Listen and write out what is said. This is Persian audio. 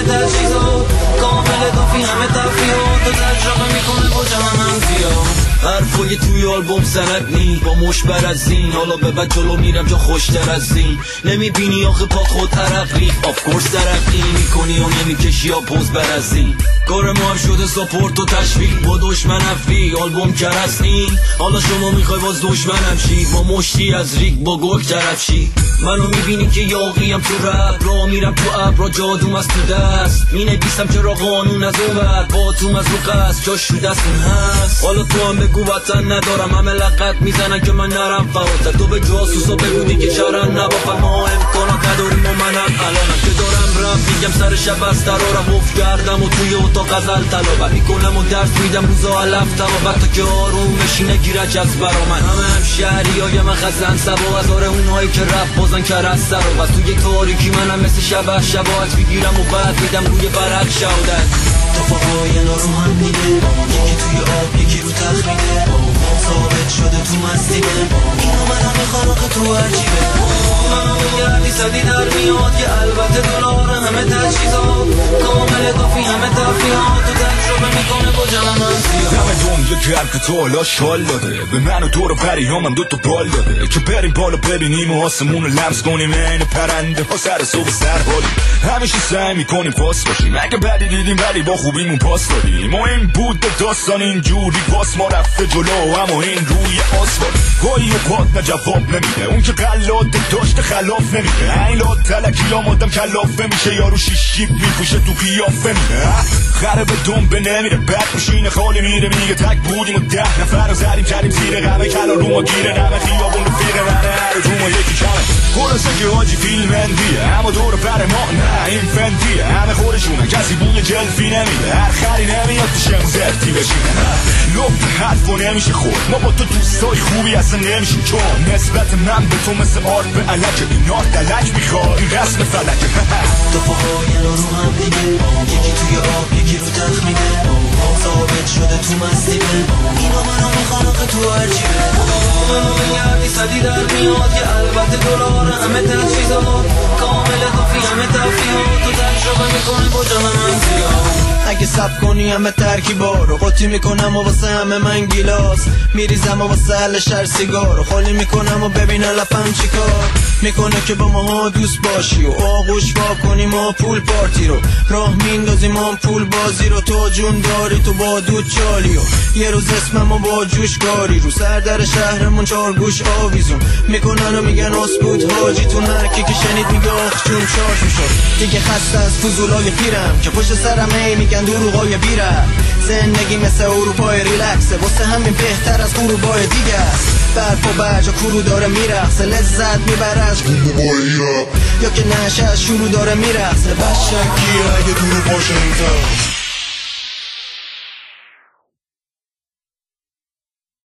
همه تجهیزات کامل کافی همه تفریحات و تجربه میکنه با جمع منفیات حرفای توی آلبوم سند نی با مشبر از این حالا به بعد جلو میرم جا خوشتر از این نمیبینی آخه پات خود عرق ریخ آفکورس ترقی میکنی و نمیکشی یا پوز بر از این کار ما هم شده ساپورت و تشویق با دشمن افری آلبوم کرست این حالا شما میخوای باز دشمنم شی با مشتی از ریگ با گل طرف شی منو میبینی که یاقیم تو رد را میرم تو ابرا جادوم از تو دست مینویسم چرا قانون از اون ور باتوم از رو قصد جاش رو دستون هست حالا تو هم بگو وطن ندارم همه لقت میزنن که من نرم فواتر تو به جاسوسا بگو دیگه شرن نبافن ما امکانات نداریم و منم الانم که دارم رفت میگم سر شب از ترارم افت کردم و توی اتاق غزل تلاوت میکنم و درس میدم روزا علفتم و بعد تا که آروم بشینه گیرج از برا من هم شهری های من خزن سبا هزار اونهایی که رفت بازن کرست رو بس توی تاریکی منم مثل شبه شباهت میگیرم و بعد میدم روی برق شهادت اتفاقای نارو هم دیگه یکی توی آب یکی رو تخت میده ثابت شده تو مستی اینو منم میخوام که تو عجیبه منو بگردی صدی در میاد که البته دلار همه تجهیزات کامل کافی همه تفریحات و تجربه میکنه با جمع منفیات دم دنیا گرم که تو حالا شال داده به من و دور و پریامم دوتا بال داده که بریم بالا ببینیم و آسمون رو لمس کنیم این پرنده ها سر صبح سر حالی همیشه سعی میکنیم پاس باشیم اگه بدی دیدیم ولی با خوبیمون پاس دادیم و این بود داستان اینجوری پاس ما رفته جلو اما این روی آسفالت گاهی و پات نه جواب نمیده اون که قلاده داشته خلاف نمیده این لاد تلکی لا مادم کلافه میشه یارو شیشیب میپوشه تو قیافه میده خره به دنبه نمیره بد میشینه خالی میره میگه تک بودیم و 10 نفر رو زدیم کردیم زیر غمه کلا رو ما گیره نمه خیابون رفیقه منه هر رو ما یکی کمه خلاصه که حاجی فیلم اندیه اما دور بر ما نه این فندیه همه خودشونه کسی بوی جلفی نمیده هر خری نمیاد تو شم زرتی بشینه لب حرف و نمیشه خورد ما با تو دوستای خوبی اصلا نمیشیم چون نسبت من به تو مثل آرد به علکه این آرد دلک میخواد این رسم فلکه اتفاقای نارو هم دیگه یکی توی آب یکی رو تخت میده ثابت شده تو مستی اینو منو میخوام که تو عجیبه منو بگردی صدی در میاد که البته دلار همه تجهیزات کامل کافی همه تفریحات و تجربه میکنه با جمع منفیات اگه سب کنی همه ترکیبا رو قاطی میکنم و واسه همه من گیلاس میریزم و واسه حل شر سیگار رو خالی میکنم و ببین علفم چیکار میکنه که با ما دوست باشی و آغوش وا کنیم و پول پارتی رو راه میندازیم هم پول بازی رو تو جون داری تو با دود چالی و یه روز اسمم و با جوش کاری رو سر در شهرمون 4 گوش آویزون میکنن و میگن اسکوت حاجی تو نرکی که شنید میگه آخ جون چارش میشد دیگه خسته از فضولای پیرم که پشت سرم ای میگن دروغای بیره زندگی مثل اروپای ریلکسه واسه همین بهتر از اروپای دیگه است برف و برجا کرو داره میرقصه لذت میبره از یا که نشه از شروع داره میرقصه بشکی اگه دورو باشه این